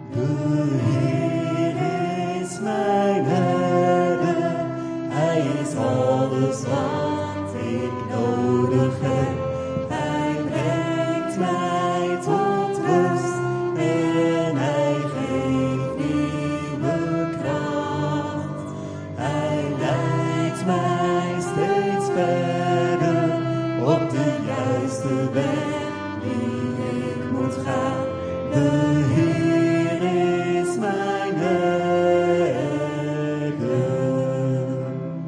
De Heer is mijn herder, Hij is alles wat ik nodig heb. Hij brengt mij tot rust en Hij geeft nieuwe kracht. Hij leidt mij steeds verder op de juiste weg die ik moet gaan. De Heer is mijn herder.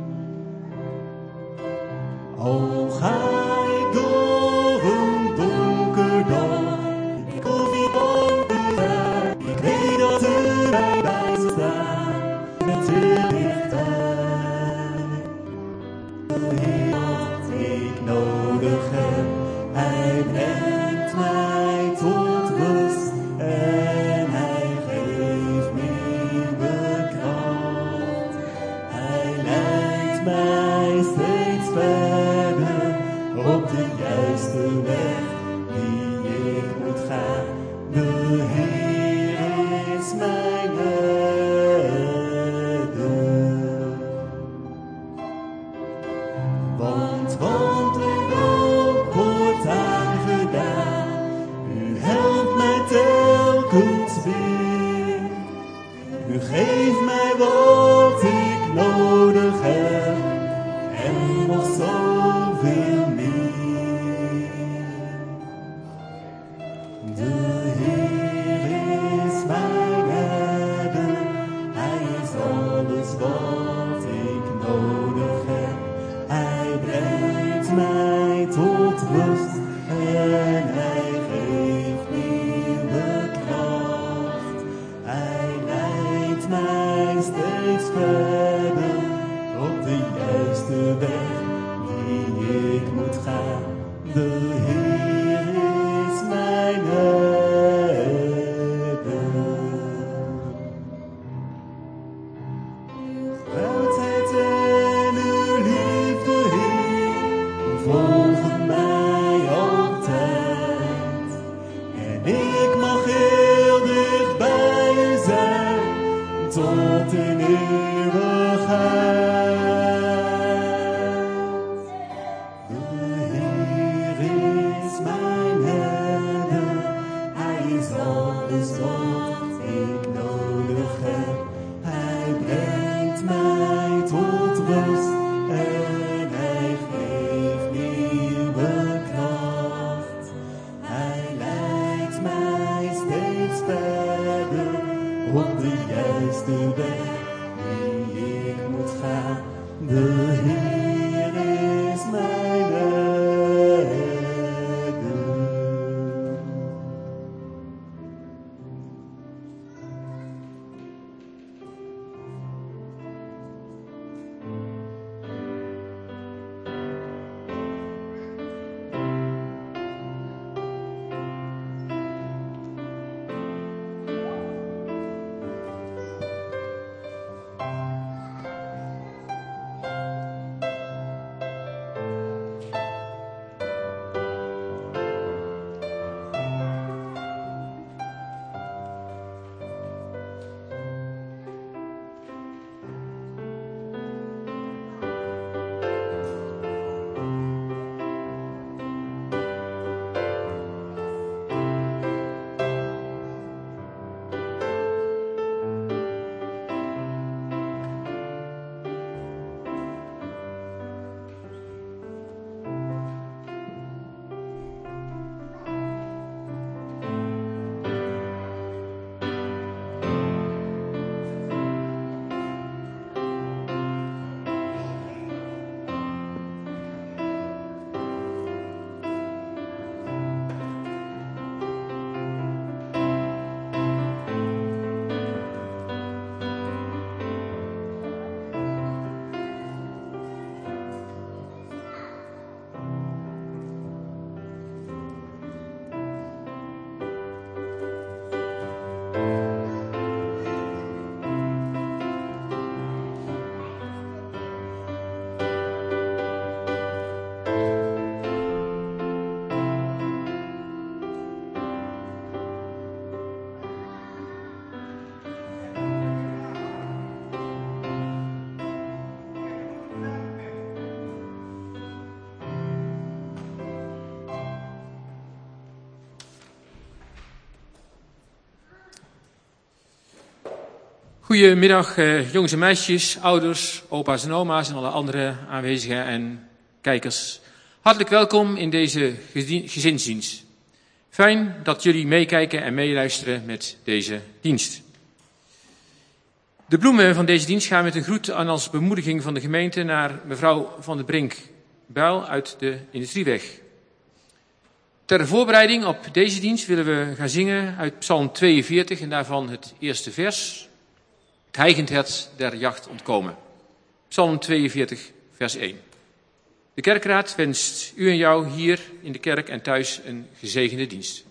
Al ga ik door een donker dal, ik hoef niet bang te zijn. Ik weet dat U mij bij zal staan met Uw dichtbij. De Heer wat ik nodig heb, Hij brengt mij tot rust en Hij geeft nieuwe kracht. Hij leidt mij steeds verder op de juiste weg die ik moet gaan. De Heer is mijn herder. Want wat er ook wordt aangedaan, U helpt mij telkens weer. U geeft mij wat ik nodig heb en nog zoveel meer. De Heer is mijn herder, Hij is alles wat ik nodig heb. Hij brengt mij tot rust en Hij geeft nieuwe kracht. Hij leidt mij steeds verder op de juiste weg die ik moet gaan. De Heer is mijn herder. Uw grootheid en Uw liefde, Heer, volgen mij altijd. En ik mag heel dicht bij U zijn, tot in eeuwigheid. De Heer is mijn herder, Hij is alles wat ik nodig heb. Hij brengt mij tot rust en Hij geeft nieuwe kracht. Hij leidt mij steeds verder op de juiste weg die ik moet gaan. De Heer is mijn herder. Goedemiddag jongens en meisjes, ouders, opa's en oma's en alle andere aanwezigen en kijkers. Hartelijk welkom in deze gezinsdienst. Fijn dat jullie meekijken en meeluisteren met deze dienst. De bloemen van deze dienst gaan met een groet aan als bemoediging van de gemeente naar mevrouw Van der Brink-Buil uit de Industrieweg. Ter voorbereiding op deze dienst willen we gaan zingen uit Psalm 42 en daarvan het eerste vers. Het hijgend hert der jacht ontkomen. Psalm 42, vers 1. De kerkraad wenst u en jou hier in de kerk en thuis een gezegende dienst.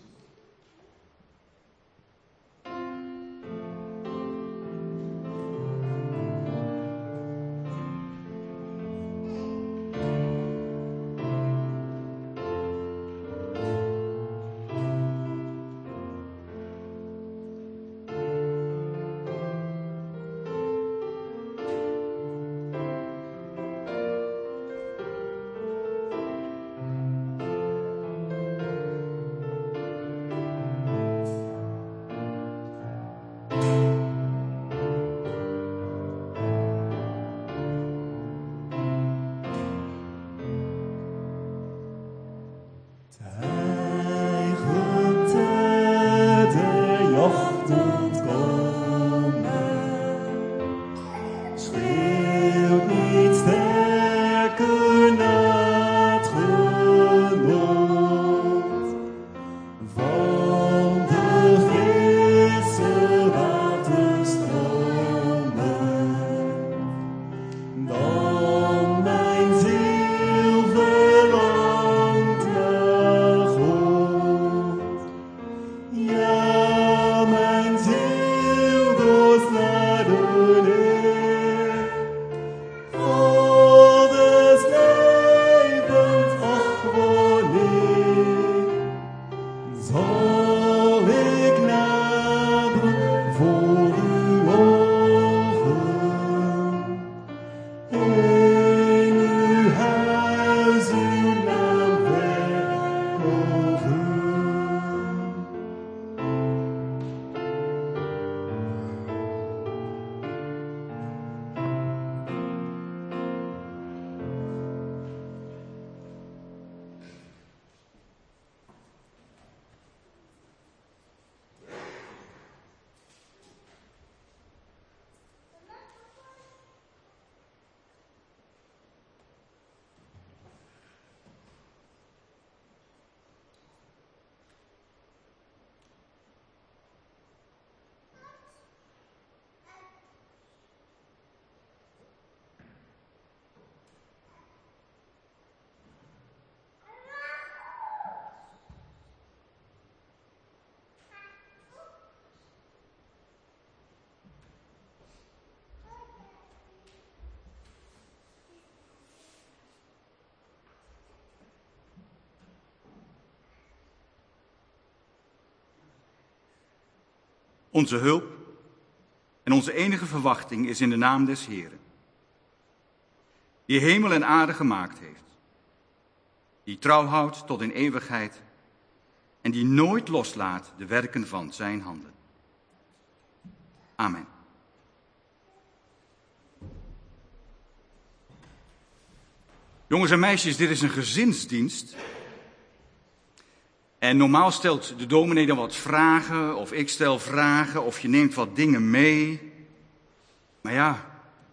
Onze hulp en onze enige verwachting is in de naam des Heeren, die hemel en aarde gemaakt heeft, die trouw houdt tot in eeuwigheid en die nooit loslaat de werken van zijn handen. Amen. Jongens en meisjes, dit is een gezinsdienst. En normaal stelt de dominee dan wat vragen, of ik stel vragen, of je neemt wat dingen mee. Maar ja,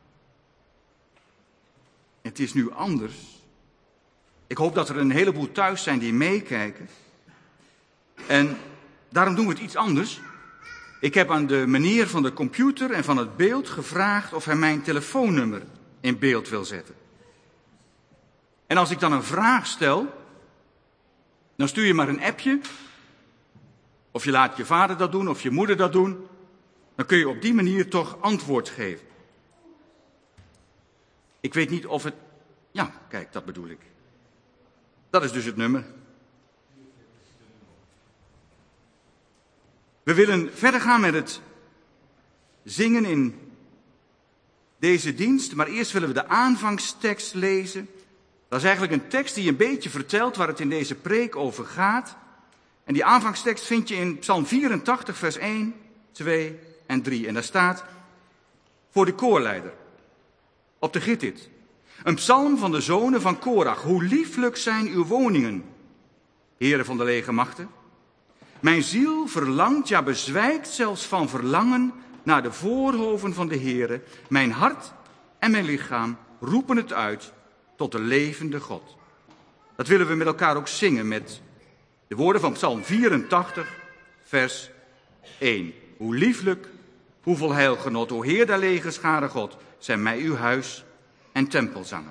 het is nu anders. Ik hoop dat er een heleboel thuis zijn die meekijken. En daarom doen we het iets anders. Ik heb aan de meneer van de computer en van het beeld gevraagd of hij mijn telefoonnummer in beeld wil zetten. En als ik dan een vraag stel, dan stuur je maar een appje. Of je laat je vader dat doen, of je moeder dat doen. Dan kun je op die manier toch antwoord geven. Ik weet niet of het... Ja, kijk, dat bedoel ik. Dat is dus het nummer. We willen verder gaan met het zingen in deze dienst. Maar eerst willen we de aanvangstekst lezen. Dat is eigenlijk een tekst die een beetje vertelt waar het in deze preek over gaat. En die aanvangstekst vind je in Psalm 84, vers 1, 2 en 3. En daar staat: voor de koorleider op de Gittit. Een psalm van de zonen van Korach. Hoe lieflijk zijn uw woningen, heren van de legermachten. Mijn ziel verlangt, ja bezwijkt zelfs van verlangen naar de voorhoven van de Heere. Mijn hart en mijn lichaam roepen het uit tot de levende God. Dat willen we met elkaar ook zingen met de woorden van Psalm 84, vers 1. Hoe lieflijk, hoeveel heilgenot, o Heer der legerscharen God, zijn mij uw huis en tempelzangen.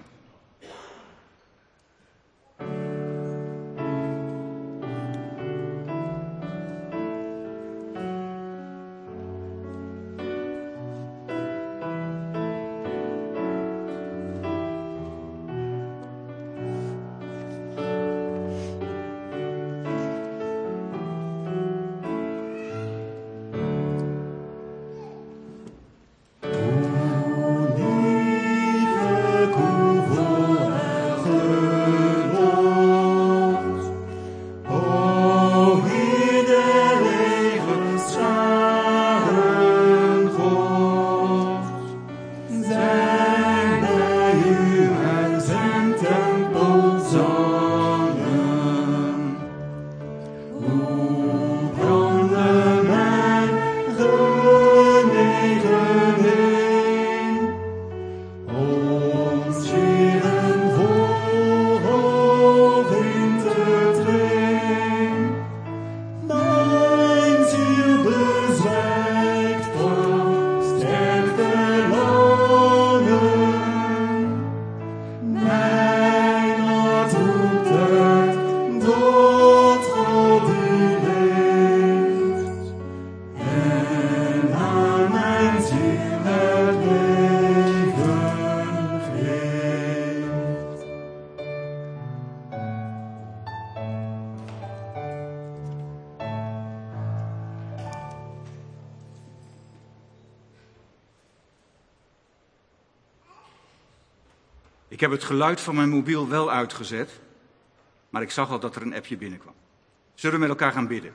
Ik heb het geluid van mijn mobiel wel uitgezet, maar ik zag al dat er een appje binnenkwam. Zullen we met elkaar gaan bidden?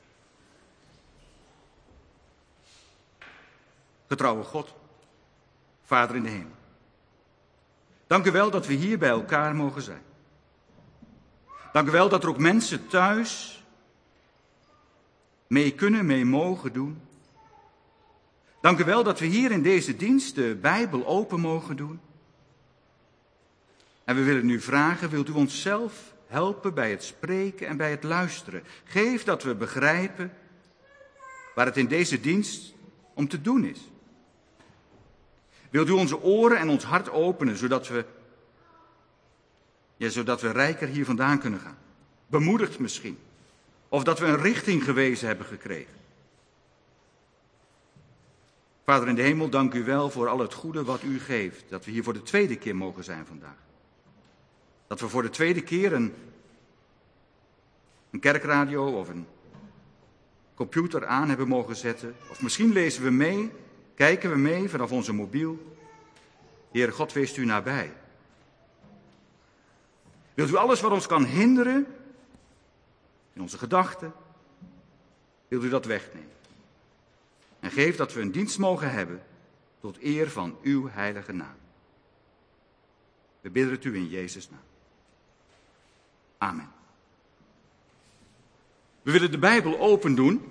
Getrouwe God, Vader in de hemel. Dank u wel dat we hier bij elkaar mogen zijn. Dank u wel dat er ook mensen thuis mee kunnen, mee mogen doen. Dank u wel dat we hier in deze dienst de Bijbel open mogen doen. En we willen u vragen, wilt u ons zelf helpen bij het spreken en bij het luisteren? Geef dat we begrijpen waar het in deze dienst om te doen is. Wilt u onze oren en ons hart openen, zodat we rijker hier vandaan kunnen gaan? Bemoedigd misschien. Of dat we een richting gewezen hebben gekregen. Vader in de hemel, dank u wel voor al het goede wat u geeft. Dat we hier voor de tweede keer mogen zijn vandaag. Dat we voor de tweede keer een kerkradio of een computer aan hebben mogen zetten. Of misschien lezen we mee, kijken we mee vanaf onze mobiel. Heere God, wees u nabij. Wilt u alles wat ons kan hinderen in onze gedachten, wilt u dat wegnemen. En geef dat we een dienst mogen hebben tot eer van uw heilige naam. We bidden het u in Jezus' naam. Amen. We willen de Bijbel open doen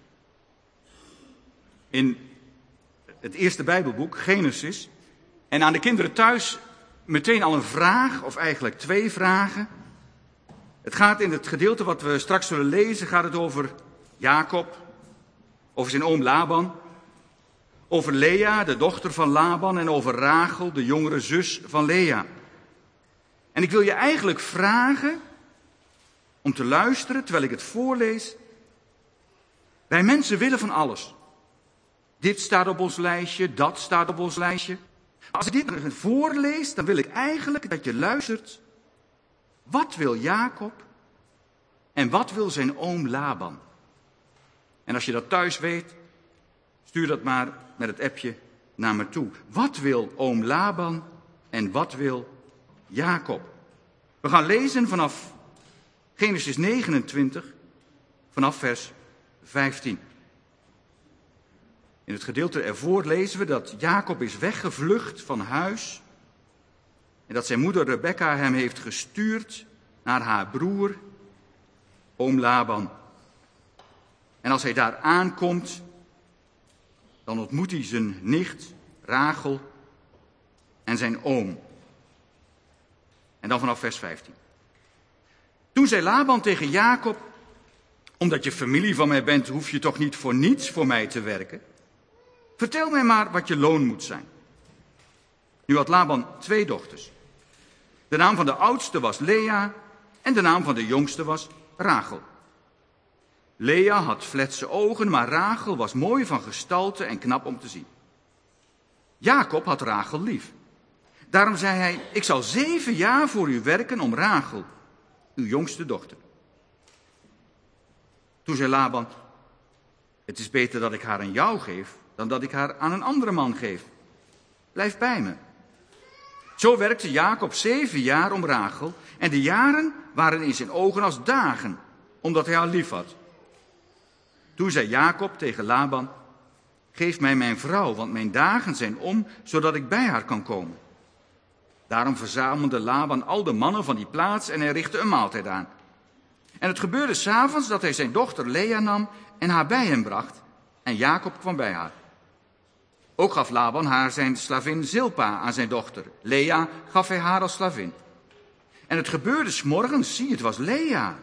in het eerste Bijbelboek, Genesis. En aan de kinderen thuis meteen al een vraag, of eigenlijk twee vragen. Het gaat in het gedeelte wat we straks zullen lezen, gaat het over Jacob, over zijn oom Laban, over Lea, de dochter van Laban, en over Rachel, de jongere zus van Lea. En ik wil je eigenlijk vragen om te luisteren terwijl ik het voorlees. Wij mensen willen van alles. Dit staat op ons lijstje, dat staat op ons lijstje. Als ik dit voorlees, dan wil ik eigenlijk dat je luistert. Wat wil Jacob en wat wil zijn oom Laban? En als je dat thuis weet, stuur dat maar met het appje naar me toe. Wat wil oom Laban en wat wil Jacob? We gaan lezen vanaf Genesis 29, vanaf vers 15. In het gedeelte ervoor lezen we dat Jacob is weggevlucht van huis en dat zijn moeder Rebekka hem heeft gestuurd naar haar broer, oom Laban. En als hij daar aankomt, dan ontmoet hij zijn nicht Rachel en zijn oom. En dan vanaf vers 15. Toen zei Laban tegen Jacob: omdat je familie van mij bent, hoef je toch niet voor niets voor mij te werken? Vertel mij maar wat je loon moet zijn. Nu had Laban 2 dochters. De naam van de oudste was Lea en de naam van de jongste was Rachel. Lea had fletse ogen, maar Rachel was mooi van gestalte en knap om te zien. Jacob had Rachel lief. Daarom zei hij: ik zal 7 jaar voor u werken om Rachel, uw jongste dochter. Toen zei Laban: het is beter dat ik haar aan jou geef dan dat ik haar aan een andere man geef. Blijf bij me. Zo werkte Jacob 7 jaar om Rachel en de jaren waren in zijn ogen als dagen, omdat hij haar lief had. Toen zei Jacob tegen Laban: geef mij mijn vrouw, want mijn dagen zijn om, zodat ik bij haar kan komen. Daarom verzamelde Laban al de mannen van die plaats en hij richtte een maaltijd aan. En het gebeurde 's avonds dat hij zijn dochter Lea nam en haar bij hem bracht. En Jacob kwam bij haar. Ook gaf Laban haar zijn slavin Zilpa aan zijn dochter. Lea gaf hij haar als slavin. En het gebeurde 's morgens, zie, het was Lea.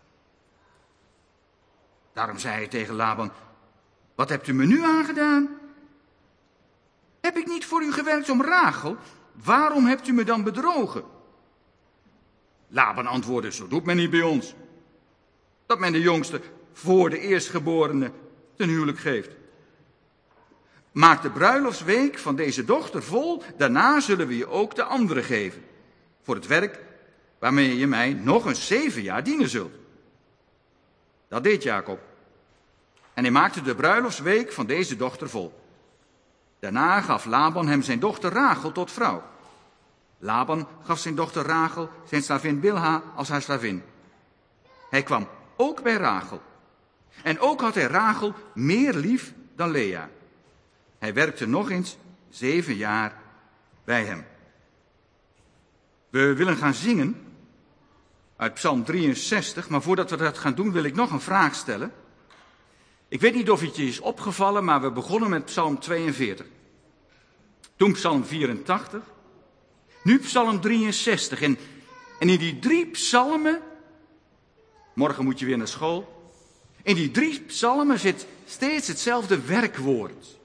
Daarom zei hij tegen Laban: wat hebt u me nu aangedaan? Heb ik niet voor u gewerkt om Rachel? Waarom hebt u me dan bedrogen? Laban antwoordde: zo doet men niet bij ons. Dat men de jongste voor de eerstgeborene ten huwelijk geeft. Maak de bruiloftsweek van deze dochter vol, daarna zullen we je ook de andere geven. Voor het werk waarmee je mij nog eens 7 jaar dienen zult. Dat deed Jacob. En hij maakte de bruiloftsweek van deze dochter vol. Daarna gaf Laban hem zijn dochter Rachel tot vrouw. Laban gaf zijn dochter Rachel zijn slavin Bilha als haar slavin. Hij kwam ook bij Rachel. En ook had hij Rachel meer lief dan Lea. Hij werkte nog eens 7 jaar bij hem. We willen gaan zingen uit Psalm 63, maar voordat we dat gaan doen wil ik nog een vraag stellen. Ik weet niet of het je is opgevallen, maar we begonnen met Psalm 42. Toen Psalm 84, nu Psalm 63. En in die 3 psalmen, morgen moet je weer naar school, in die 3 psalmen zit steeds hetzelfde werkwoord.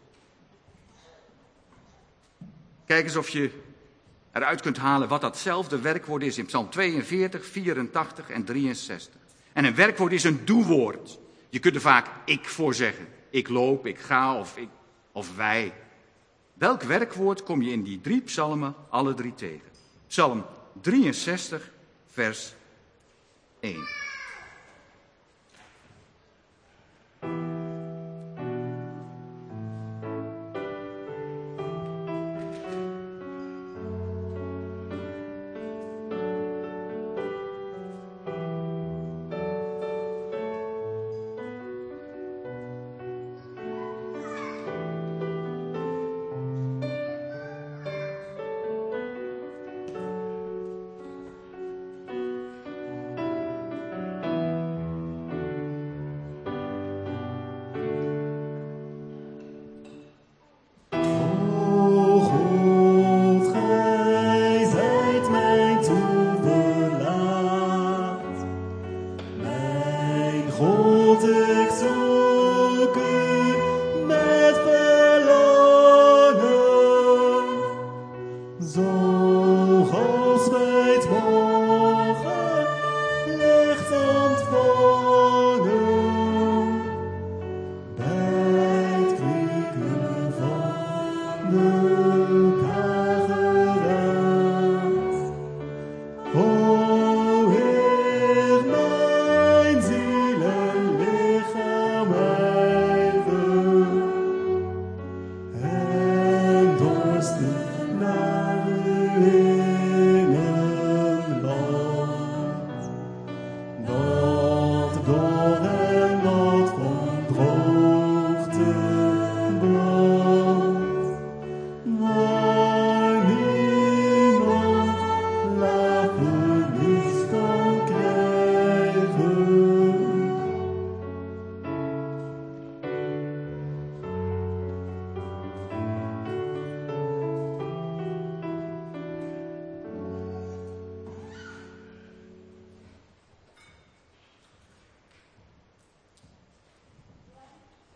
Kijk eens of je eruit kunt halen wat datzelfde werkwoord is in Psalm 42, 84 en 63. En een werkwoord is een doewoord. Je kunt er vaak ik voor zeggen. Ik loop, ik ga of wij. Welk werkwoord kom je in die 3 psalmen alle 3 tegen? Psalm 63, vers 1.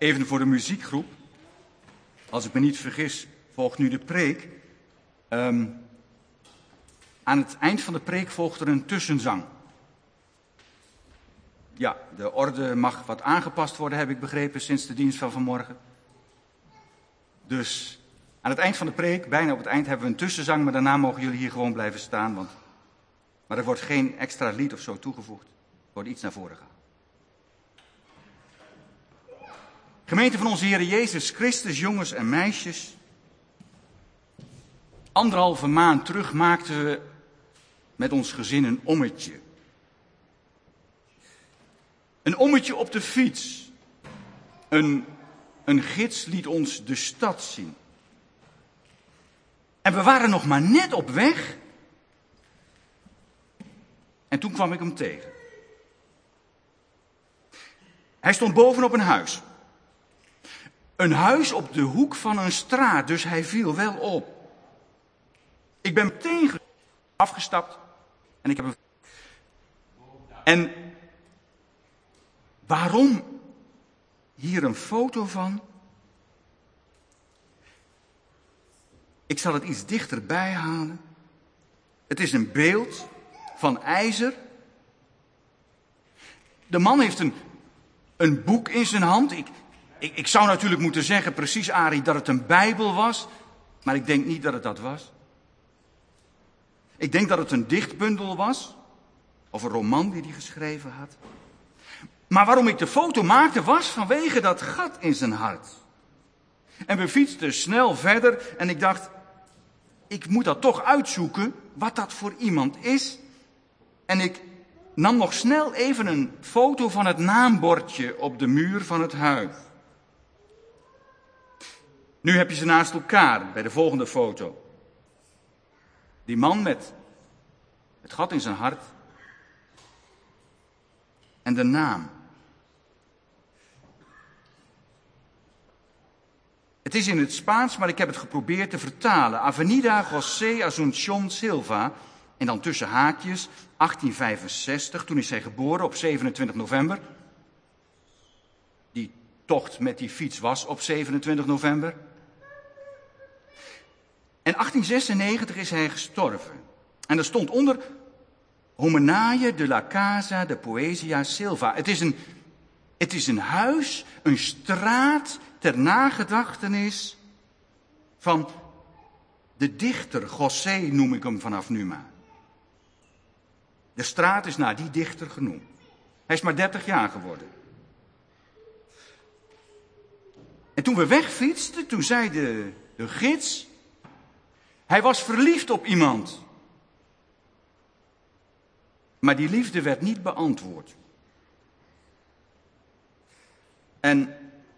Even voor de muziekgroep. Als ik me niet vergis, volgt nu de preek. Aan het eind van de preek volgt er een tussenzang. Ja, de orde mag wat aangepast worden, heb ik begrepen, sinds de dienst van vanmorgen. Dus aan het eind van de preek, bijna op het eind, hebben we een tussenzang, maar daarna mogen jullie hier gewoon blijven staan. Maar er wordt geen extra lied of zo toegevoegd. Er wordt iets naar voren gehaald. Gemeente van onze Heer Jezus Christus, jongens en meisjes. 1,5 maand terug maakten we met ons gezin een ommetje. Een ommetje op de fiets. Een gids liet ons de stad zien. En we waren nog maar net op weg. En toen kwam ik hem tegen. Hij stond bovenop een huis. Een huis op de hoek van een straat, dus hij viel wel op. Ik ben meteen afgestapt en ik heb hem... En waarom hier een foto van? Ik zal het iets dichterbij halen. Het is een beeld van ijzer. De man heeft een boek in zijn hand. Ik zou natuurlijk moeten zeggen, precies Arie, dat het een Bijbel was. Maar ik denk niet dat het dat was. Ik denk dat het een dichtbundel was. Of een roman die hij geschreven had. Maar waarom ik de foto maakte was vanwege dat gat in zijn hart. En we fietsten snel verder en ik dacht, ik moet dat toch uitzoeken wat dat voor iemand is. En ik nam nog snel even een foto van het naambordje op de muur van het huis. Nu heb je ze naast elkaar bij de volgende foto. Die man met het gat in zijn hart en de naam. Het is in het Spaans, maar ik heb het geprobeerd te vertalen. Avenida José Asunción Silva. En dan tussen haakjes 1865. Toen is hij geboren op 27 november. Die tocht met die fiets was op 27 november. En 1896 is hij gestorven. En er stond onder Homenaje de la Casa de Poesia Silva. Het is een huis, een straat ter nagedachtenis van de dichter. José noem ik hem vanaf nu maar. De straat is naar die dichter genoemd. Hij is maar 30 jaar geworden. En toen we wegfietsten, toen zei de gids, hij was verliefd op iemand. Maar die liefde werd niet beantwoord. En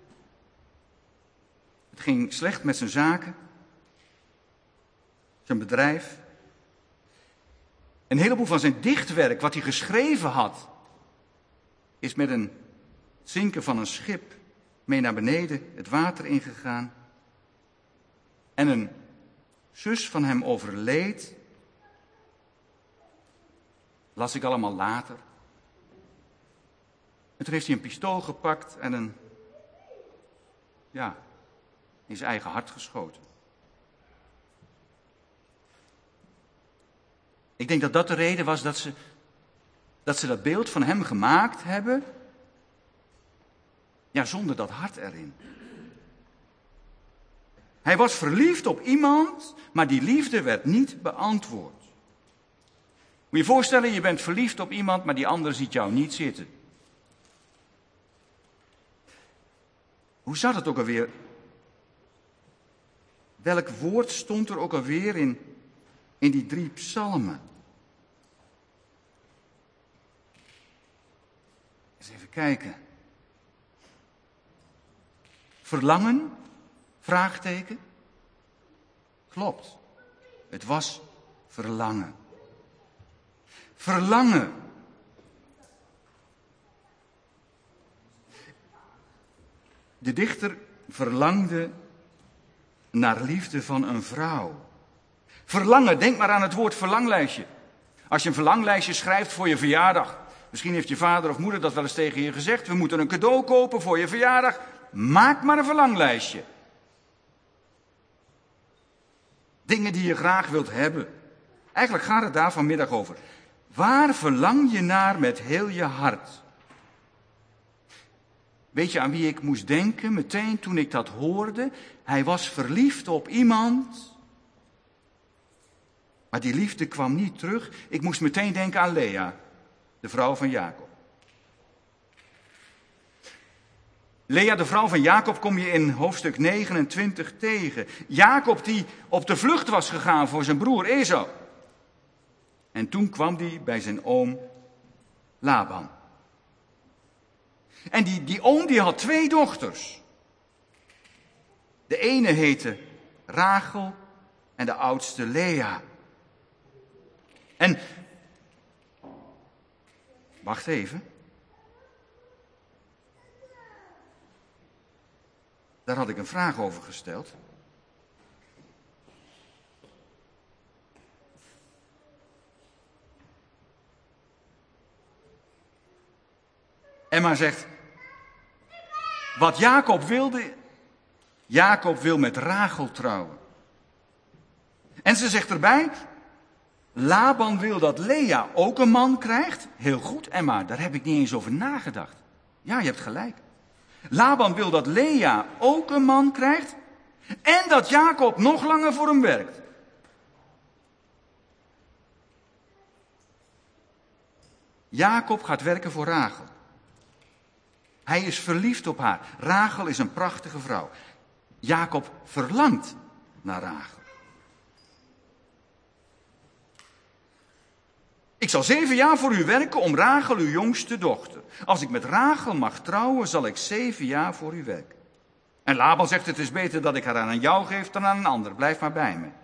het ging slecht met zijn zaken, zijn bedrijf. Een heleboel van zijn dichtwerk, wat hij geschreven had, is met een zinken van een schip mee naar beneden het water ingegaan. En een zus van hem overleed. Las ik allemaal later. En toen heeft hij een pistool gepakt en in zijn eigen hart geschoten. Ik denk dat dat de reden was dat ze dat beeld van hem gemaakt hebben. Ja, zonder dat hart erin. Hij was verliefd op iemand, maar die liefde werd niet beantwoord. Moet je je voorstellen, je bent verliefd op iemand, maar die ander ziet jou niet zitten. Hoe zat het ook alweer? Welk woord stond er ook alweer in die 3 psalmen? Eens even kijken. Verlangen? Vraagteken. Klopt. Het was verlangen. Verlangen. De dichter verlangde naar liefde van een vrouw. Verlangen, denk maar aan het woord verlanglijstje. Als je een verlanglijstje schrijft voor je verjaardag. Misschien heeft je vader of moeder dat wel eens tegen je gezegd. We moeten een cadeau kopen voor je verjaardag. maak maar een verlanglijstje. Dingen die je graag wilt hebben. Eigenlijk gaat het daar vanmiddag over. Waar verlang je naar met heel je hart? Weet je aan wie ik moest denken meteen toen ik dat hoorde? Hij was verliefd op iemand. Maar die liefde kwam niet terug. Ik moest meteen denken aan Lea, de vrouw van Jacob. Lea, de vrouw van Jacob, kom je in hoofdstuk 29 tegen. Jacob die op de vlucht was gegaan voor zijn broer Esau. En toen kwam hij bij zijn oom Laban. En die oom die had 2 dochters. De ene heette Rachel en de oudste Lea. En, wacht even. Daar had ik een vraag over gesteld. Emma zegt, wat Jacob wilde, Jacob wil met Rachel trouwen. En ze zegt erbij, Laban wil dat Lea ook een man krijgt. Heel goed, Emma, daar heb ik niet eens over nagedacht. Ja, je hebt gelijk. Laban wil dat Lea ook een man krijgt en dat Jacob nog langer voor hem werkt. Jacob gaat werken voor Rachel. Hij is verliefd op haar. Rachel is een prachtige vrouw. Jacob verlangt naar Rachel. Ik zal 7 jaar voor u werken om Rachel, uw jongste dochter. Als ik met Rachel mag trouwen, zal ik 7 jaar voor u werken. En Laban zegt, het is beter dat ik haar aan jou geef dan aan een ander. Blijf maar bij me.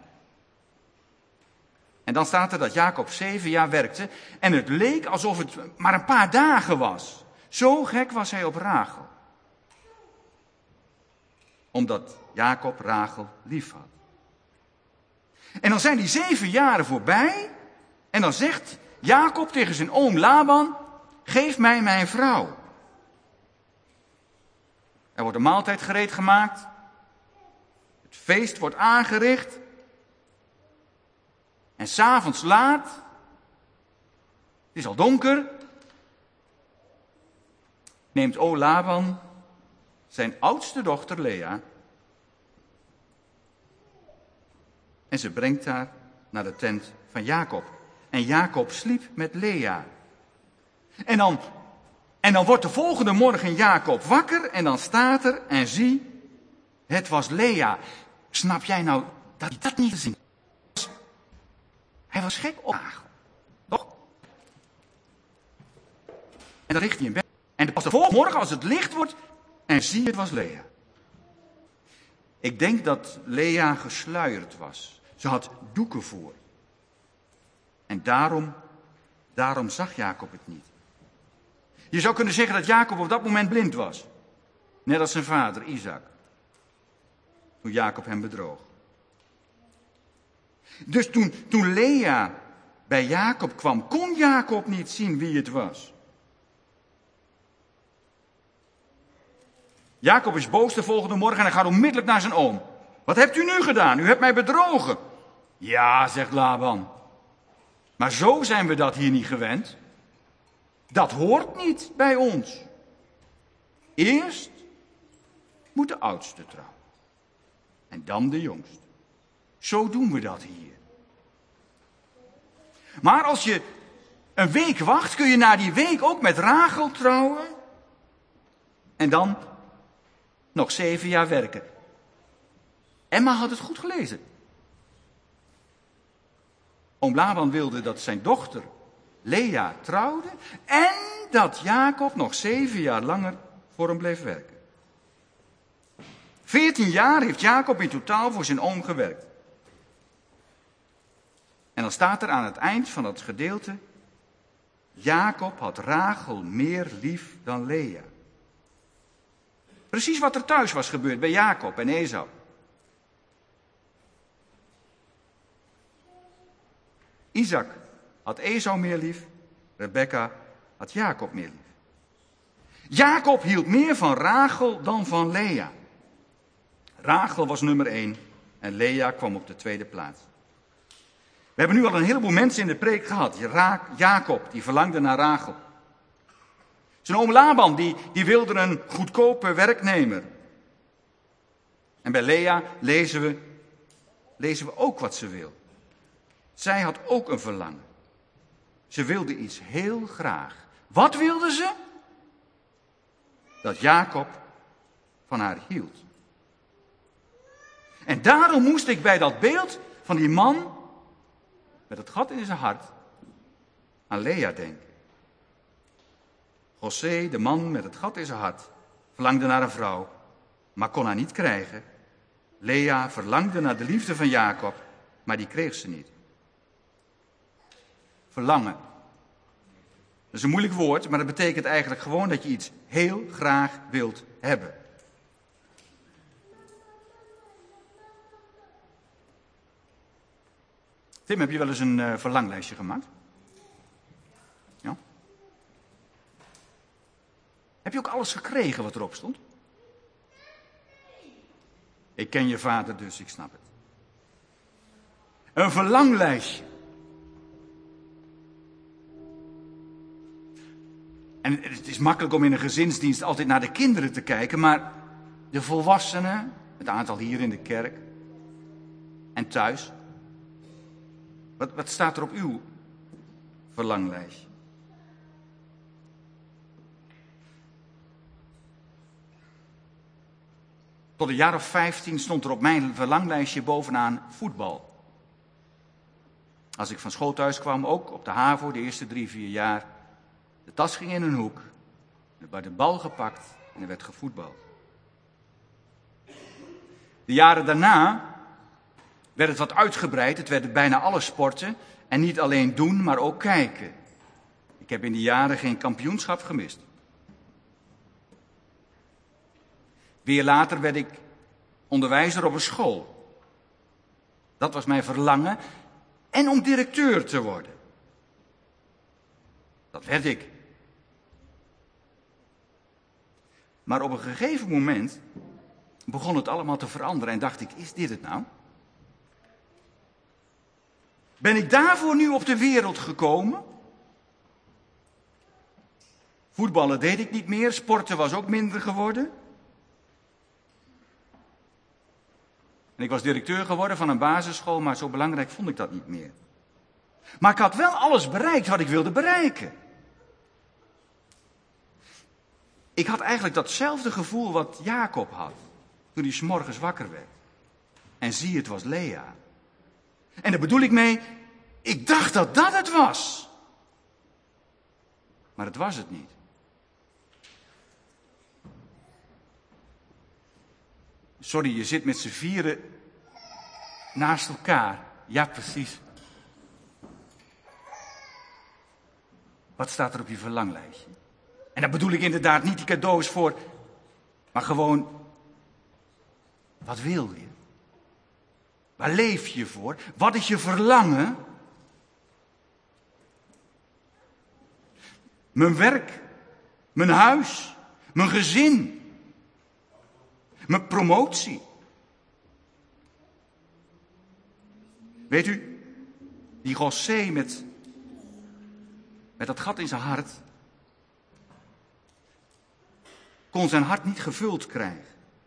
En dan staat er dat Jacob 7 jaar werkte. En het leek alsof het maar een paar dagen was. Zo gek was hij op Rachel. Omdat Jacob Rachel lief had. En dan zijn die 7 jaren voorbij. En dan zegt Jacob tegen zijn oom Laban, geef mij mijn vrouw. Er wordt een maaltijd gereed gemaakt. Het feest wordt aangericht. En 's avonds laat, het is al donker, neemt oom Laban zijn oudste dochter Lea en ze brengt haar naar de tent van Jacob. En Jacob sliep met Lea. En dan wordt de volgende morgen Jacob wakker en dan staat er en zie, het was Lea. Snap jij nou dat hij dat niet gezien? Hij was gek op Rachel. Toch? En dan ligt hij in bed. En pas de volgende morgen als het licht wordt en zie, het was Lea. Ik denk dat Lea gesluierd was. Ze had doeken voor. En daarom zag Jacob het niet. Je zou kunnen zeggen dat Jacob op dat moment blind was. Net als zijn vader, Isaac. Toen Jacob hem bedroog. Dus toen Lea bij Jacob kwam, kon Jacob niet zien wie het was. Jacob is boos de volgende morgen en hij gaat onmiddellijk naar zijn oom. Wat hebt u nu gedaan? U hebt mij bedrogen. Ja, zegt Laban. Maar zo zijn we dat hier niet gewend. Dat hoort niet bij ons. Eerst moet de oudste trouwen. En dan de jongste. Zo doen we dat hier. Maar als je een week wacht, kun je na die week ook met Rachel trouwen. En dan nog 7 jaar werken. Emma had het goed gelezen. Oom Laban wilde dat zijn dochter Lea trouwde en dat Jacob nog 7 jaar langer voor hem bleef werken. 14 jaar heeft Jacob in totaal voor zijn oom gewerkt. En dan staat er aan het eind van dat gedeelte, Jacob had Rachel meer lief dan Lea. Precies wat er thuis was gebeurd bij Jacob en Esau. Isaac had Esau meer lief, Rebekka had Jacob meer lief. Jacob hield meer van Rachel dan van Lea. Rachel was nummer 1 en Lea kwam op de tweede plaats. We hebben nu al een heleboel mensen in de preek gehad. Jacob, die verlangde naar Rachel. Zijn oom Laban, die wilde een goedkope werknemer. En bij Lea lezen we ook wat ze wil. Zij had ook een verlangen. Ze wilde iets heel graag. Wat wilde ze? Dat Jacob van haar hield. En daarom moest ik bij dat beeld van die man met het gat in zijn hart aan Lea denken. José, de man met het gat in zijn hart, verlangde naar een vrouw, maar kon haar niet krijgen. Lea verlangde naar de liefde van Jacob, maar die kreeg ze niet. Verlangen. Dat is een moeilijk woord, maar dat betekent eigenlijk gewoon dat je iets heel graag wilt hebben. Tim, heb je wel eens een verlanglijstje gemaakt? Ja? Heb je ook alles gekregen wat erop stond? Ik ken je vader, dus ik snap het. Een verlanglijstje. En het is makkelijk om in een gezinsdienst altijd naar de kinderen te kijken, maar de volwassenen, het aantal hier in de kerk en thuis. Wat staat er op uw verlanglijstje? Tot een jaar of 15 stond er op mijn verlanglijstje bovenaan voetbal. Als ik van school thuis kwam, ook op de HAVO, de eerste 3-4 jaar. De tas ging in een hoek, er werd de bal gepakt en er werd gevoetbald. De jaren daarna werd het wat uitgebreid. Het werden bijna alle sporten. En niet alleen doen, maar ook kijken. Ik heb in die jaren geen kampioenschap gemist. Weer later werd ik onderwijzer op een school. Dat was mijn verlangen. En om directeur te worden. Dat werd ik. Maar op een gegeven moment begon het allemaal te veranderen. En dacht ik, is dit het nou? Ben ik daarvoor nu op de wereld gekomen? Voetballen deed ik niet meer, sporten was ook minder geworden. En ik was directeur geworden van een basisschool, maar zo belangrijk vond ik dat niet meer. Maar ik had wel alles bereikt wat ik wilde bereiken. Ik had eigenlijk datzelfde gevoel wat Jacob had, toen hij 's morgens wakker werd. En zie, het was Lea. En daar bedoel ik mee, ik dacht dat dat het was. Maar het was het niet. Sorry, je zit met z'n vieren naast elkaar. Ja, precies. Wat staat er op je verlanglijstje? En daar bedoel ik inderdaad niet die cadeaus voor, maar gewoon, wat wil je? Waar leef je voor? Wat is je verlangen? Mijn werk, mijn huis, mijn gezin, mijn promotie. Weet u, die José met dat gat in zijn hart, kon zijn hart niet gevuld krijgen.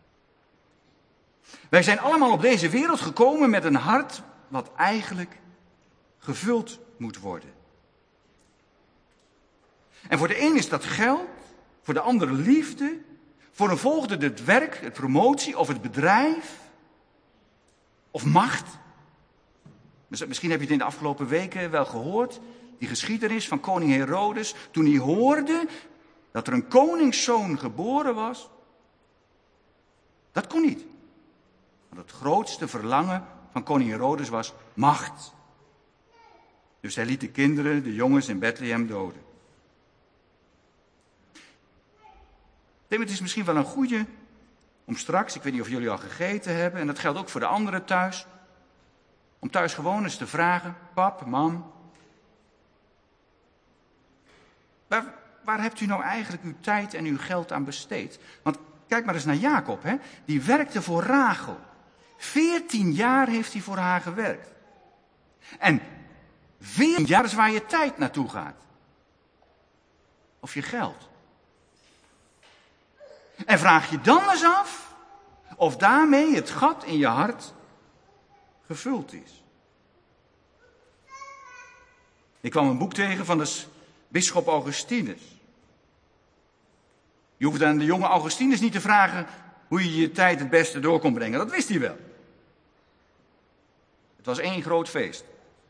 Wij zijn allemaal op deze wereld gekomen met een hart wat eigenlijk gevuld moet worden. En voor de een is dat geld, voor de ander liefde, voor een volgende het werk, het promotie of het bedrijf of macht. Misschien heb je het in de afgelopen weken wel gehoord, die geschiedenis van koning Herodes, toen hij hoorde dat er een koningszoon geboren was. Dat kon niet. Want het grootste verlangen van koning Herodes was macht. Dus hij liet de kinderen, de jongens in Bethlehem doden. Het is misschien wel een goede om straks, ik weet niet of jullie al gegeten hebben, en dat geldt ook voor de anderen thuis, om thuis gewoon eens te vragen, pap, mam, waar hebt u nou eigenlijk uw tijd en uw geld aan besteed? Want kijk maar eens naar Jacob, hè? Die werkte voor Rachel. 14 jaar heeft hij voor haar gewerkt. En 14 jaar is waar je tijd naartoe gaat. Of je geld. En vraag je dan eens af of daarmee het gat in je hart gevuld is. Ik kwam een boek tegen van de bisschop Augustinus. Je hoeft aan de jonge Augustinus niet te vragen hoe je je tijd het beste door kon brengen. Dat wist hij wel. Het was één groot feest.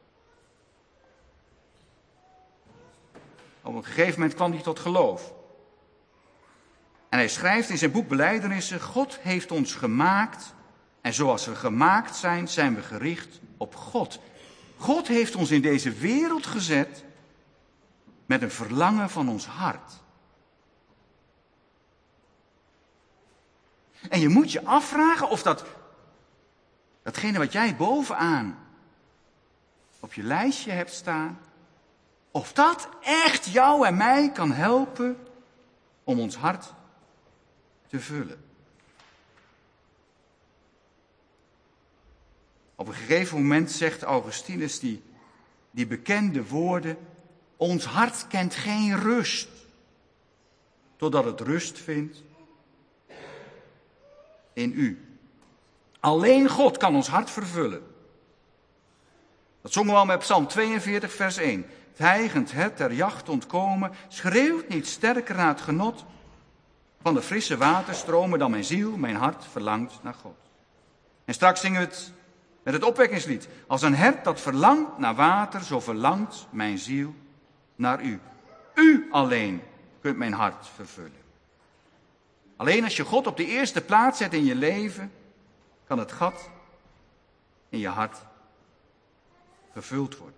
Op een gegeven moment kwam hij tot geloof. En hij schrijft in zijn boek Belijdenissen: God heeft ons gemaakt en zoals we gemaakt zijn, zijn we gericht op God. God heeft ons in deze wereld gezet met een verlangen van ons hart. En je moet je afvragen of datgene wat jij bovenaan op je lijstje hebt staan, of dat echt jou en mij kan helpen om ons hart te vullen. Op een gegeven moment zegt Augustinus die bekende woorden: ons hart kent geen rust, totdat het rust vindt in u. Alleen God kan ons hart vervullen. Dat zongen we al met Psalm 42, vers 1. Het hijgend hert der jacht ontkomen, schreeuwt niet sterker naar het genot van de frisse waterstromen dan mijn ziel, mijn hart verlangt naar God. En straks zingen we het met het opwekkingslied. Als een hert dat verlangt naar water, zo verlangt mijn ziel naar u. U alleen kunt mijn hart vervullen. Alleen als je God op de eerste plaats zet in je leven, kan het gat in je hart gevuld worden.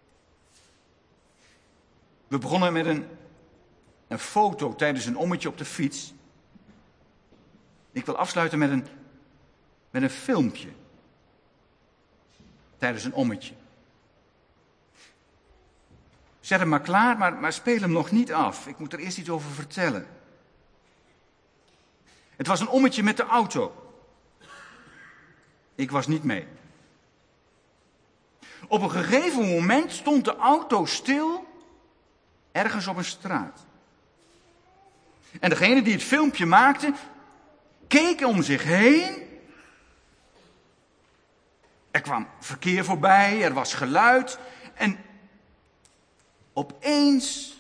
We begonnen met een foto tijdens een ommetje op de fiets. Ik wil afsluiten met een filmpje tijdens een ommetje. Zet hem maar klaar, maar speel hem nog niet af. Ik moet er eerst iets over vertellen. Het was een ommetje met de auto. Ik was niet mee. Op een gegeven moment stond de auto stil ergens op een straat. En degene die het filmpje maakte, keek om zich heen. Er kwam verkeer voorbij, er was geluid. En opeens...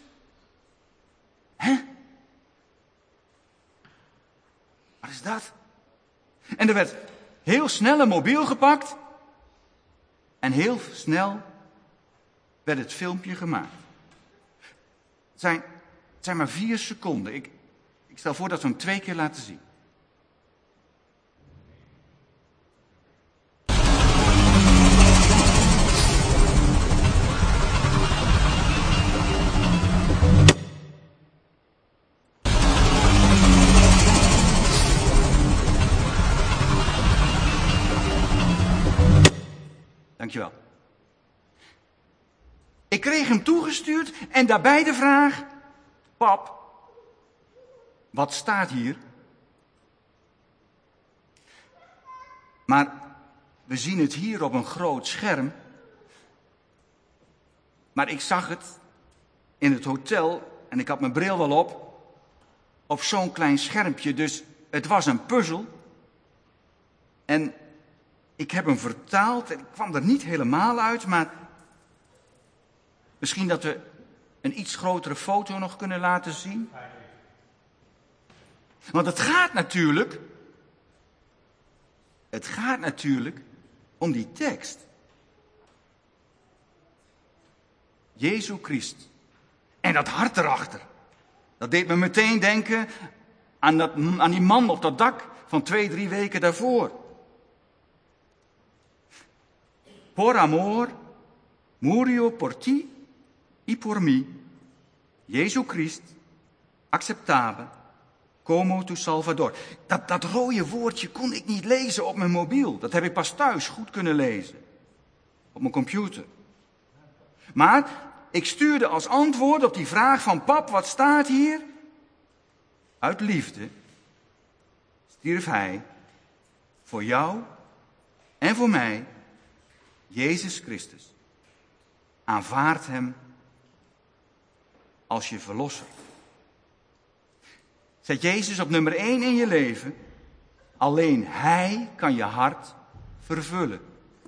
Wat is dat? En er werd heel snel een mobiel gepakt. En heel snel werd het filmpje gemaakt. Het zijn maar 4 seconden. Ik stel voor dat we hem 2 keer laten zien. Dankjewel. Ik kreeg hem toegestuurd en daarbij de vraag: pap, wat staat hier? Maar we zien het hier op een groot scherm. Maar ik zag het in het hotel, en ik had mijn bril wel op zo'n klein schermpje. Dus het was een puzzel. En ik heb hem vertaald, en ik kwam er niet helemaal uit, maar misschien dat we een iets grotere foto nog kunnen laten zien. Want het gaat natuurlijk om die tekst. Jezus Christus. En dat hart erachter. Dat deed me meteen denken aan die man op dat dak van 2-3 weken daarvoor. Por amor, murió por ti y por mí. Jezus Christus, acceptable, como tu Salvador. Dat rode woordje kon ik niet lezen op mijn mobiel. Dat heb ik pas thuis goed kunnen lezen. Op mijn computer. Maar ik stuurde als antwoord op die vraag van pap, wat staat hier? Uit liefde stierf hij voor jou en voor mij, Jezus Christus. Aanvaard hem als je verlosser. Zet Jezus op nummer 1 in je leven. Alleen hij kan je hart vervullen.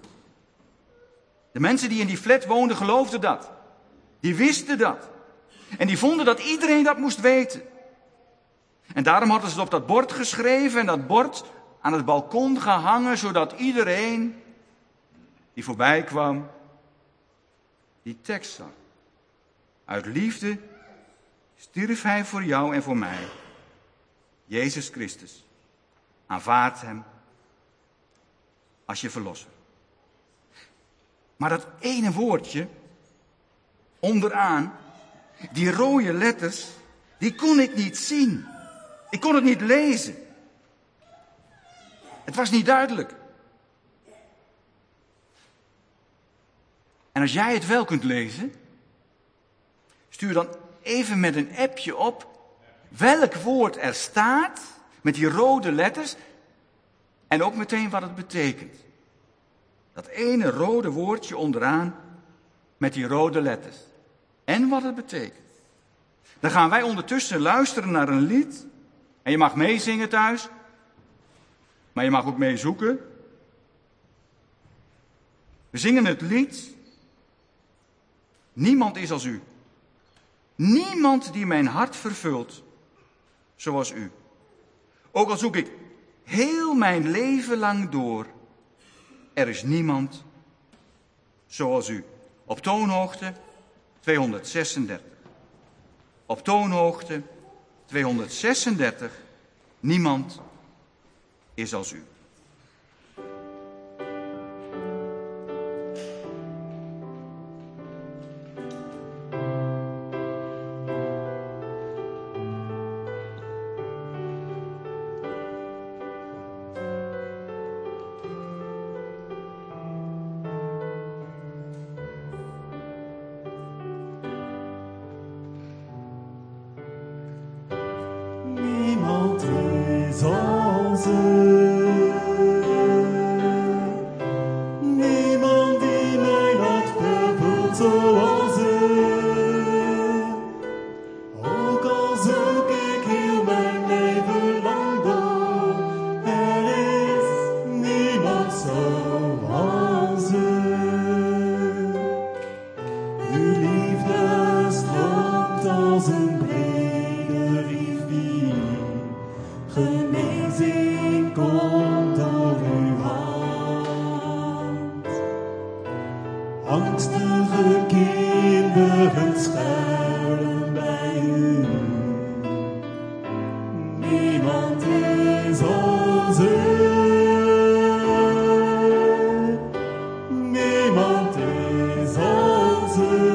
De mensen die in die flat woonden geloofden dat. Die wisten dat. En die vonden dat iedereen dat moest weten. En daarom hadden ze het op dat bord geschreven en dat bord aan het balkon gehangen, zodat iedereen die voorbij kwam, die tekst zag. Uit liefde stierf hij voor jou en voor mij. Jezus Christus. Aanvaard hem als je verlosser. Maar dat ene woordje onderaan, die rode letters, die kon ik niet zien. Ik kon het niet lezen. Het was niet duidelijk. En als jij het wel kunt lezen, stuur dan even met een appje op welk woord er staat met die rode letters en ook meteen wat het betekent. Dat ene rode woordje onderaan met die rode letters en wat het betekent. Dan gaan wij ondertussen luisteren naar een lied en je mag meezingen thuis, maar je mag ook meezoeken. We zingen het lied Niemand is als u. Niemand die mijn hart vervult zoals u. Ook al zoek ik heel mijn leven lang door, er is niemand zoals u. Op toonhoogte 236. Op toonhoogte 236. Niemand is als u. Niemand is als u. Niemand die mijn hart vervult zoals u. Ook al zoek ik heel mijn leven lang door, er is niemand zoals u. Uw liefde stroomt als een brede rivier. Genezing komt door uw hand. Angstige kinderen schuilen bij u. Niemand is als u. Niemand is als u.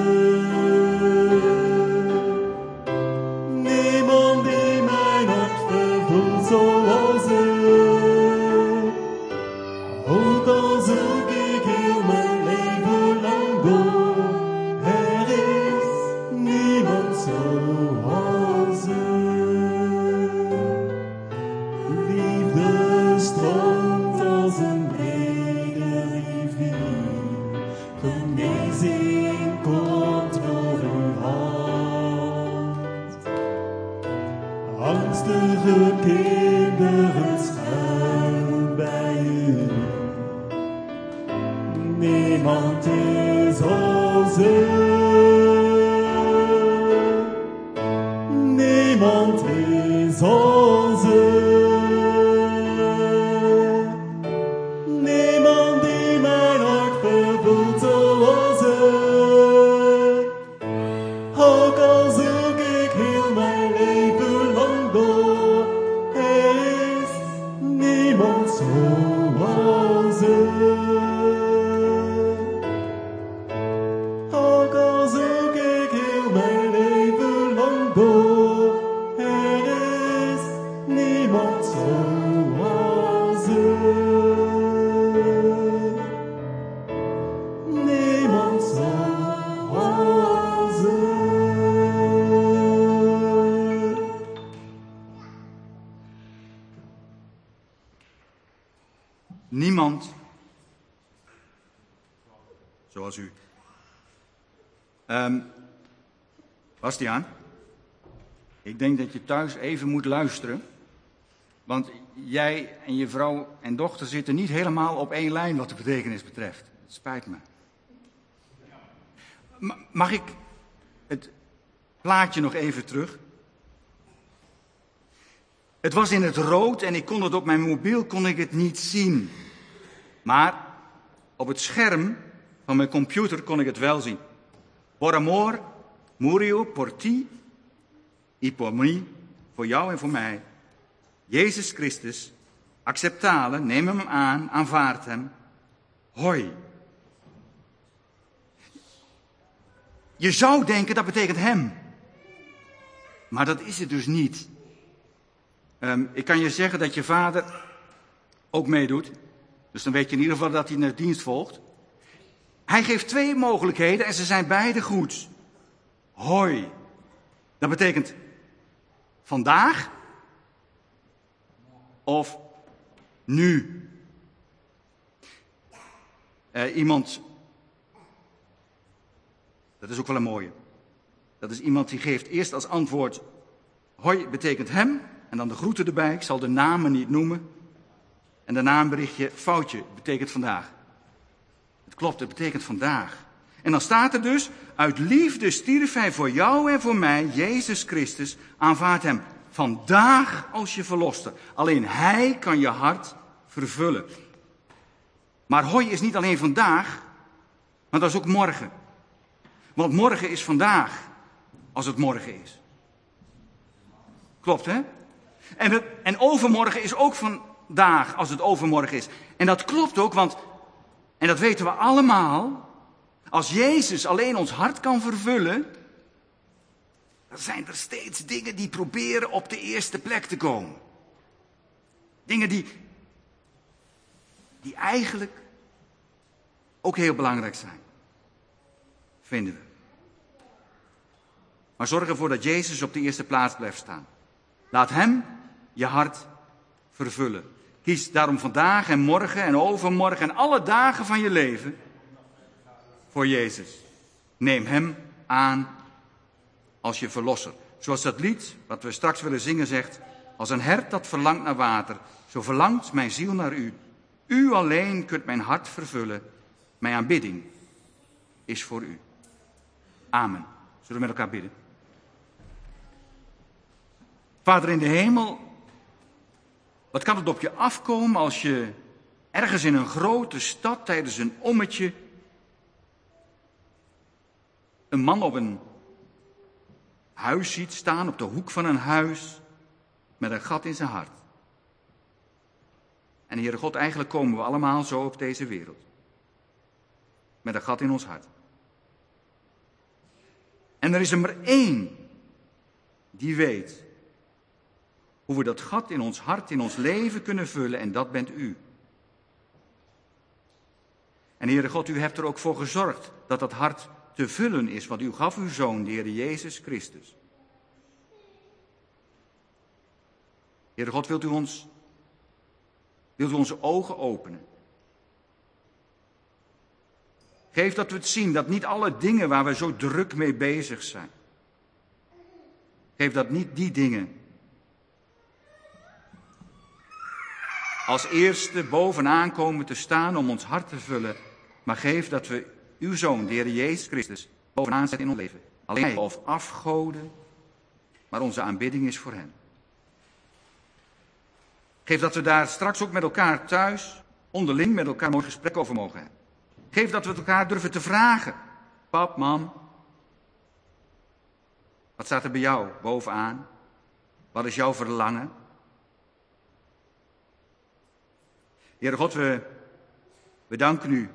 Niemand die mijn hart vervult zoals u. Ook al zoek ik heel mijn leven lang door, er is niemand zoals u. Uw liefde stroomt als een brede rivier. Genezing komt door uw hand. Angstige kinderen schuilen bij u. Niemand is als u. Niemand is als u. Niemand die mijn hart vervult zoals u. Ook al zoek ik heel mijn leven lang door, er is niemand zoals u. Ook al zoek ik heel mijn leven lang door, er is niemand zoals u. Niemand zoals iemand zoals u. Bastiaan, ik denk dat je thuis even moet luisteren. Want jij en je vrouw en dochter zitten niet helemaal op één lijn wat de betekenis betreft. Het spijt me. Mag ik het plaatje nog even terug? Het was in het rood en ik kon het op mijn mobiel niet zien. Maar op het scherm van mijn computer kon ik het wel zien. Por amor, murio por ti y por mí, voor jou en voor mij. Jezus Christus, acceptale, neem hem aan, aanvaard hem. Hoi. Je zou denken dat betekent hem. Maar dat is het dus niet. Ik kan je zeggen dat je vader ook meedoet. Dus dan weet je in ieder geval dat hij naar dienst volgt. Hij geeft 2 mogelijkheden en ze zijn beide goed. Hoi. Dat betekent vandaag of nu. Iemand, dat is ook wel een mooie. Dat is iemand die geeft eerst als antwoord, hoi betekent hem, en dan de groeten erbij. Ik zal de namen niet noemen. En daarna een berichtje, foutje, betekent vandaag. Het klopt, het betekent vandaag. En dan staat er dus, uit liefde stierf hij voor jou en voor mij, Jezus Christus, aanvaard hem vandaag als je verloster. Alleen hij kan je hart vervullen. Maar hoi is niet alleen vandaag, maar dat is ook morgen. Want morgen is vandaag, als het morgen is. Klopt, hè? En overmorgen is ook vandaag, als het overmorgen is. En dat klopt ook, want, en dat weten we allemaal, als Jezus alleen ons hart kan vervullen, dan zijn er steeds dingen die proberen op de eerste plek te komen. Dingen die eigenlijk ook heel belangrijk zijn. Vinden we. Maar zorg ervoor dat Jezus op de eerste plaats blijft staan. Laat hem je hart vervullen. Kies daarom vandaag en morgen en overmorgen en alle dagen van je leven voor Jezus. Neem hem aan als je verlosser. Zoals dat lied, wat we straks willen zingen, zegt, als een hert dat verlangt naar water, zo verlangt mijn ziel naar u. U alleen kunt mijn hart vervullen. Mijn aanbidding is voor u. Amen. Zullen we met elkaar bidden? Vader in de hemel, wat kan het op je afkomen als je ergens in een grote stad tijdens een ommetje een man op een huis ziet staan, op de hoek van een huis, met een gat in zijn hart. En Heere God, eigenlijk komen we allemaal zo op deze wereld. Met een gat in ons hart. En er is er maar één die weet hoe we dat gat in ons hart, in ons leven kunnen vullen, en dat bent u. En Heere God, u hebt er ook voor gezorgd dat dat hart te vullen is, want u gaf uw Zoon, de Heere Jezus Christus. Heere God, wilt u onze ogen openen? Geef dat we het zien, dat niet alle dingen waar we zo druk mee bezig zijn. Geef dat niet die dingen als eerste bovenaan komen te staan om ons hart te vullen. Maar geef dat we uw Zoon, de Heer Jezus Christus, bovenaan zetten in ons leven. Alleen of afgoden, maar onze aanbidding is voor hem. Geef dat we daar straks ook met elkaar thuis, onderling met elkaar een mooi gesprek over mogen hebben. Geef dat we het elkaar durven te vragen. Pap, mam, wat staat er bij jou bovenaan? Wat is jouw verlangen? Heere God, we danken u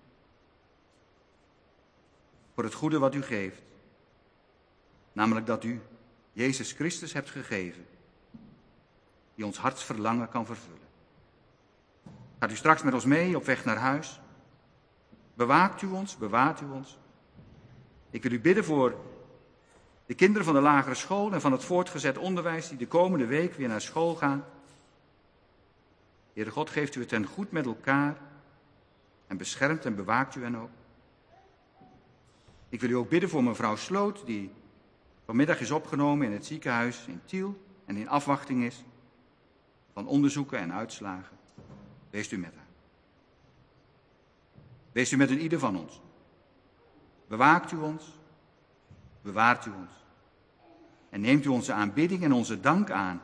voor het goede wat u geeft. Namelijk dat u Jezus Christus hebt gegeven, die ons hartsverlangen kan vervullen. Gaat u straks met ons mee op weg naar huis? Bewaakt u ons, bewaart u ons. Ik wil u bidden voor de kinderen van de lagere school en van het voortgezet onderwijs die de komende week weer naar school gaan. Heere God, geeft u het hen goed met elkaar en beschermt en bewaakt u hen ook. Ik wil u ook bidden voor mevrouw Sloot, die vanmiddag is opgenomen in het ziekenhuis in Tiel en in afwachting is van onderzoeken en uitslagen. Wees u met haar. Wees u met een ieder van ons. Bewaakt u ons, bewaart u ons. En neemt u onze aanbidding en onze dank aan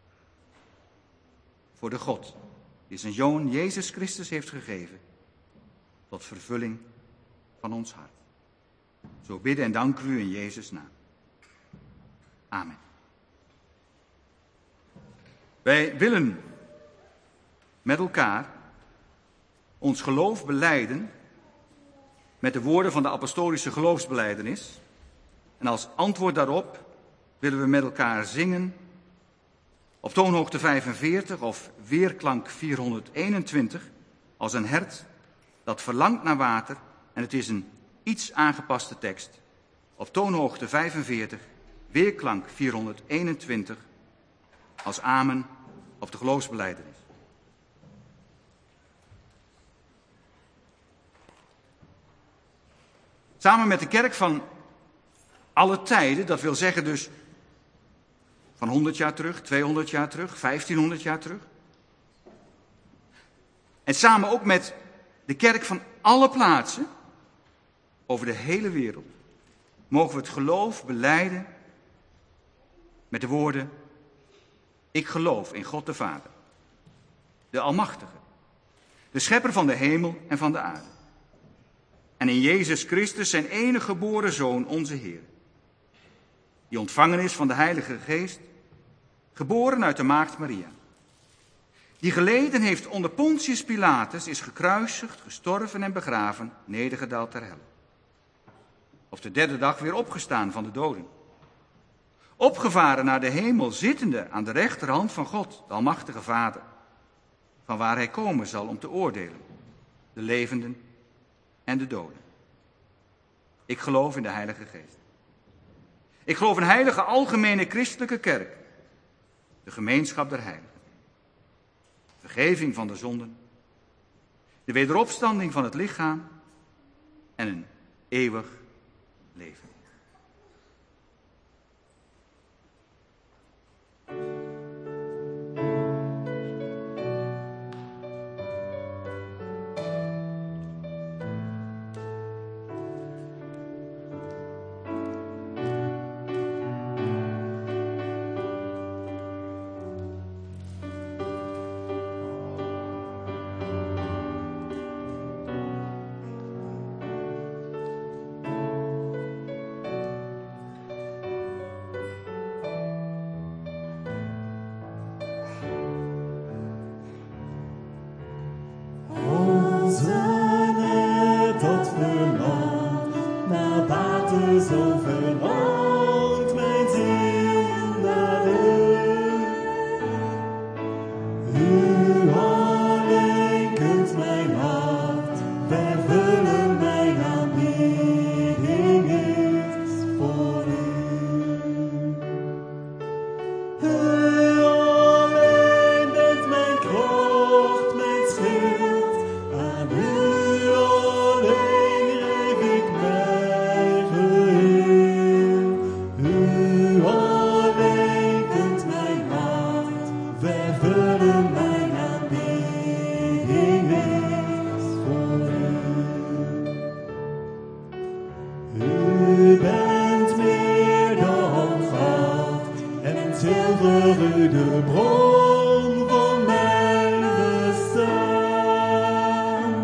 voor de God die zijn Zoon Jezus Christus heeft gegeven tot vervulling van ons hart. Zo bidden en danken we u in Jezus' naam. Amen. Wij willen met elkaar ons geloof belijden met de woorden van de apostolische geloofsbelijdenis. En als antwoord daarop willen we met elkaar zingen op toonhoogte 45 of weerklank 421 als een hert dat verlangt naar water. En het is een iets aangepaste tekst. Op toonhoogte 45, weerklank 421 als amen op de geloofsbelijdenis. Samen met de kerk van alle tijden, dat wil zeggen dus van 100 jaar terug, 200 jaar terug, 1500 jaar terug. En samen ook met de kerk van alle plaatsen over de hele wereld mogen we het geloof belijden met de woorden: ik geloof in God de Vader, de Almachtige, de Schepper van de hemel en van de aarde. En in Jezus Christus, zijn enige geboren Zoon, onze Heer, die ontvangen is van de Heilige Geest, geboren uit de maagd Maria, die geleden heeft onder Pontius Pilatus, is gekruisigd, gestorven en begraven, nedergedaald ter hel. Op de derde dag weer opgestaan van de doden. Opgevaren naar de hemel, zittende aan de rechterhand van God, de Almachtige Vader, van waar hij komen zal om te oordelen, de levenden en de doden. Ik geloof in de Heilige Geest. Ik geloof in een heilige algemene christelijke kerk, de gemeenschap der heiligen, vergeving van de zonden, de wederopstanding van het lichaam en een eeuwig leven. Zo verlangt mijn ziel naar u. U alleen kunt mijn hart vervullen, mijn aanbidding is voor u. U alleen bent mijn kracht, mijn schild, aan u alleen geef ik mij. De bron van mijn bestaan.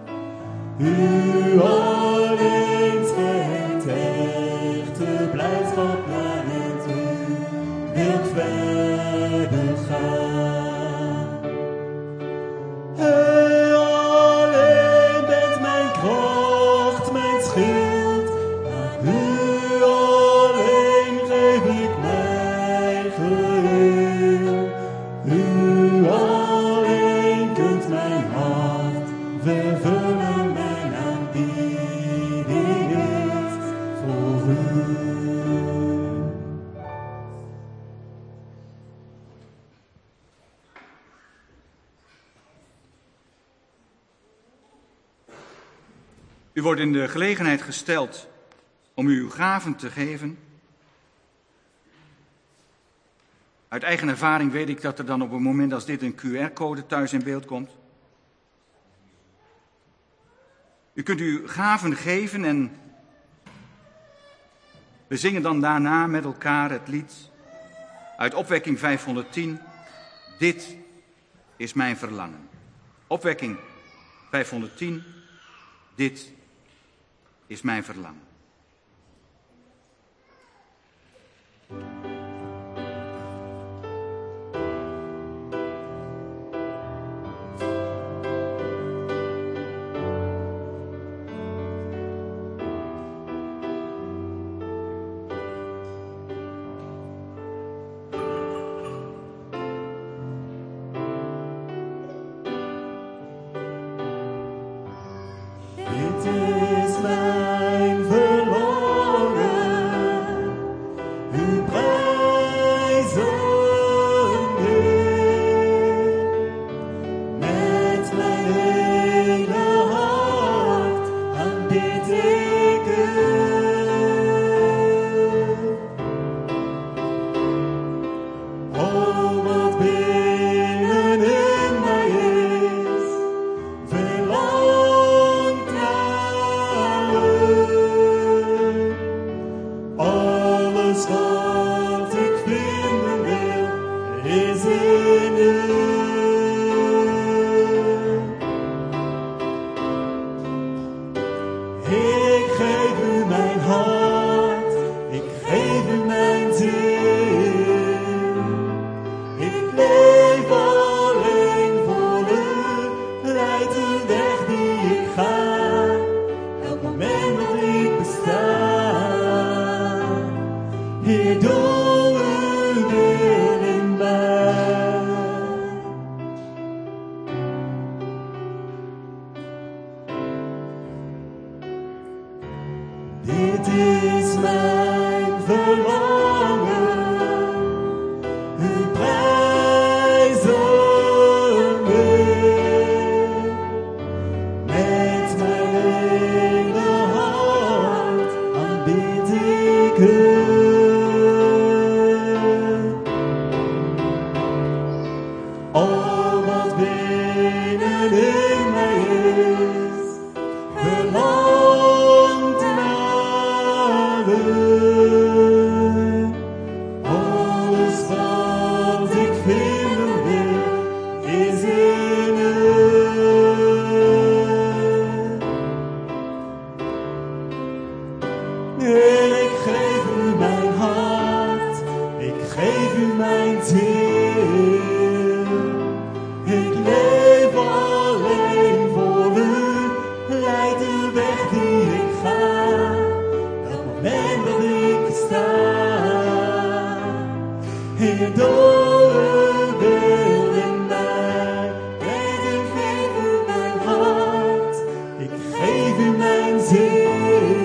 U alleen schenkt echte blijdschap naar het u wilt verder gaan. U alleen bent mijn kracht, mijn schild. Aan u alleen geef ik mij geheel. U alleen kunt mijn hart vervullen, mijn aanbidding is voor u. U wordt in de gelegenheid gesteld om uw gaven te geven. Uit eigen ervaring weet ik dat er dan op een moment als dit een QR-code thuis in beeld komt. U kunt uw gaven geven en we zingen dan daarna met elkaar het lied uit Opwekking 510. Dit is mijn verlangen. Opwekking 510. Dit is mijn verlangen. Dit is mijn verlangen, u prijzen Heer. Met mijn hele hart aanbid ik u. Oh, wat binnenin mij is, verlangt naar u. Alles wat ik vinden wil, is in u. Ik geef u mijn hart, ik geef u mijn ziel. Ik leef alleen voor u, leid de weg die ik ga. Elk moment dat ik besta, Heer, doe uw wil in mij. Dit is mijn verlangen, u prijzen Heer. Met mijn hele hart aanbid ik u. Oh, wat binnenin mij is, verlangt naar u. Alles wat ik vinden wil, is in u. Ik geef u mijn hart, ik geef u mijn ziel. Ik leef alleen voor u, leid de weg die ik ga. Elk moment dat ik sta, Heer, doe uw wil in mij. En ik geef u mijn hart, ik geef u mijn ziel.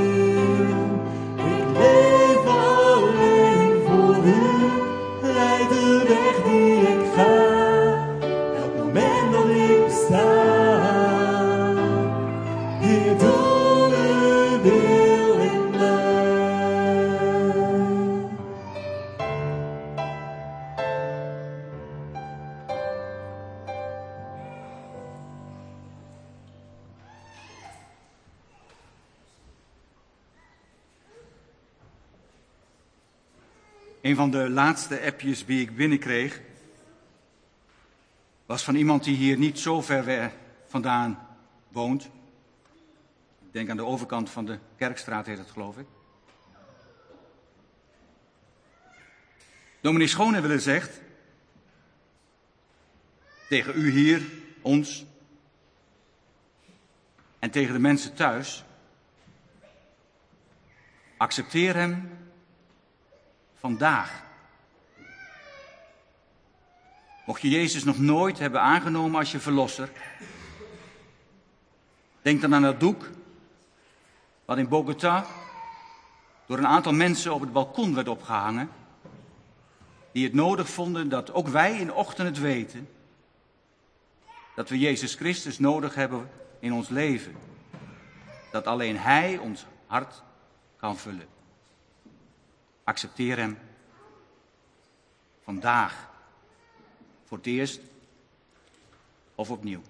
Ik leef alleen voor u, leid de weg die ik ga. Elk moment dat ik besta, Heer, doe uw wil in mij. Een van de laatste appjes die ik binnenkreeg, was van iemand die hier niet zo ver vandaan woont. Ik denk aan de overkant van de Kerkstraat heet het, geloof ik. Dominee Schoonewille zegt tegen u hier, ons en tegen de mensen thuis: accepteer hem vandaag. Mocht je Jezus nog nooit hebben aangenomen als je verlosser, denk dan aan dat doek wat in Bogota door een aantal mensen op het balkon werd opgehangen, die het nodig vonden dat ook wij in de ochtend het weten, dat we Jezus Christus nodig hebben in ons leven. dat alleen Hij ons hart kan vullen. Accepteer Hem vandaag voor het eerst of opnieuw.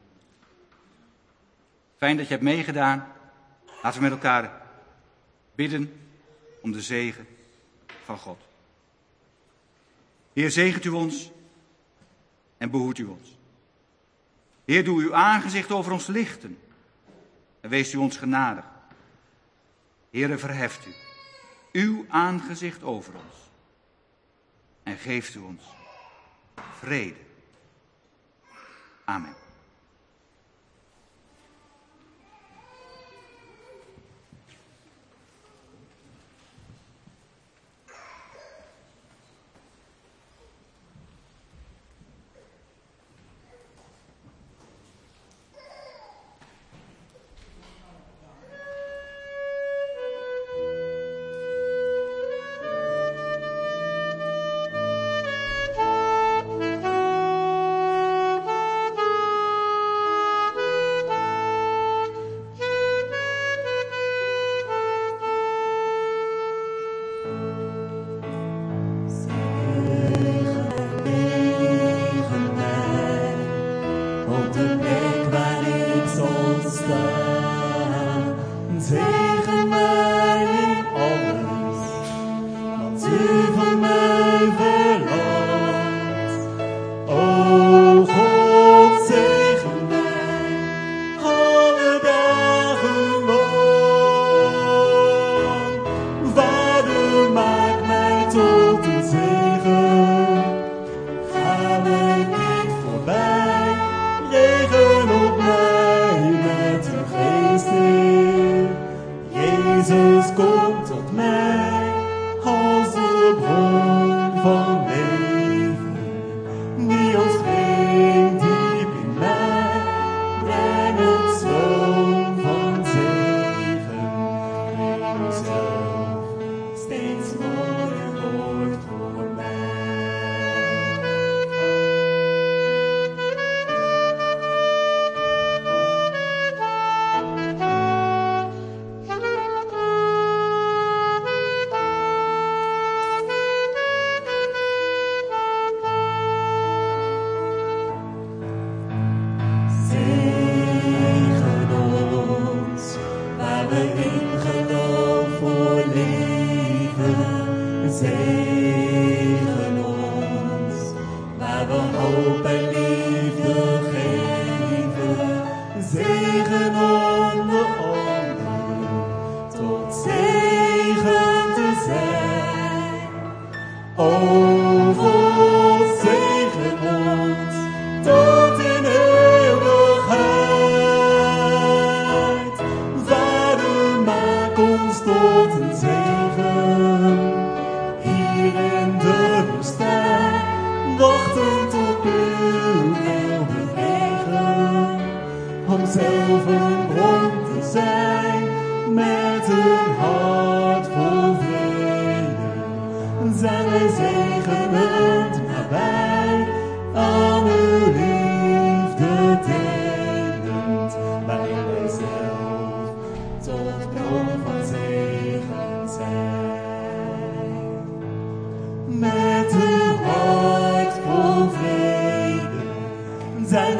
Fijn dat je hebt meegedaan. Laten we met elkaar bidden om de zegen van God. Heer, zegent u ons en behoedt u ons. Heer, doe uw aangezicht over ons lichten en wees u ons genadig. Heer, verheft u uw aangezicht over ons en geeft u ons vrede. Amen.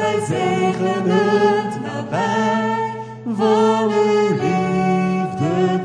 Zegenend nabij, van uw liefde